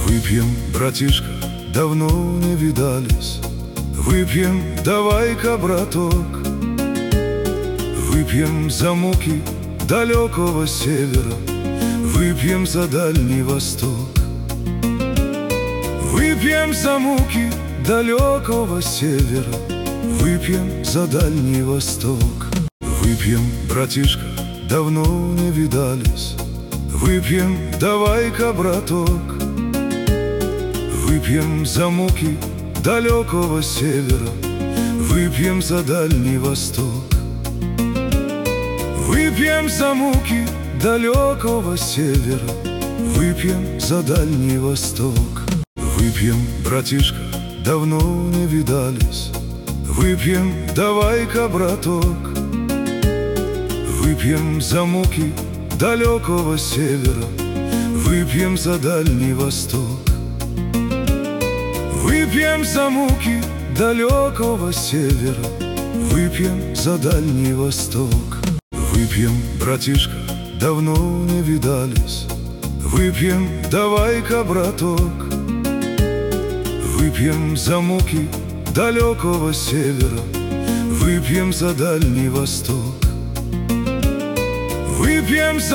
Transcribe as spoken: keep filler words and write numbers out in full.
Выпьем, братишка, давно не видались. Выпьем, давай-ка, браток. Выпьем за муки далекого севера, выпьем за Дальний Восток. Выпьем за муки далекого севера, выпьем за Дальний Восток. Выпьем, братишка, давно не видались. Выпьем, давай-ка, браток. Выпьем за муки далекого севера, выпьем за Дальний Восток. Выпьем за муки далекого севера, выпьем за Дальний Восток. Выпьем, братишка, давно не видались. Выпьем, давай-ка, браток. Выпьем за муки далекого севера, выпьем за Дальний Восток. Выпьем за муки далекого севера, выпьем за Дальний Восток. Выпьем, братишка, давно не видались. Выпьем, давай-ка, браток. Выпьем за муки далекого севера, выпьем за Дальний Восток. Выпьем за